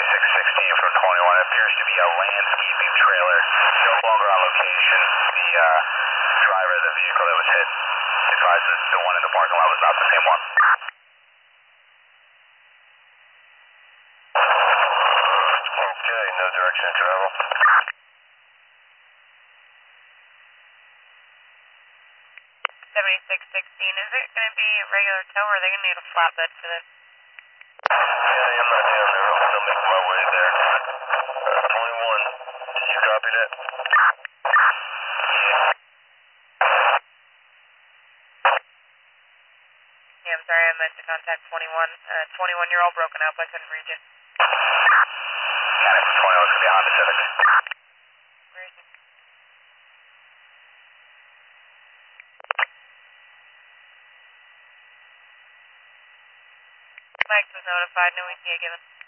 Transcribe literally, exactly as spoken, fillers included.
six sixteen from twenty-one. It appears to be a landscaping trailer, no longer on location. The uh, driver of the vehicle that was hit advises the one in the parking lot was not the same one. Okay, no direction of travel. seventy-six sixteen, is it going to be a regular tow or are they going to need a flatbed for this? Yeah, I'm not down there. I'm still making my way there. Uh, twenty-one, did you copy that? Yeah, I'm sorry, I meant to contact twenty-one. Uh, twenty-one, you're all broken up, I couldn't read you. Got it, twenty-one is going to be a Honda Civic. Where is it? Mike was notified, no E T A given.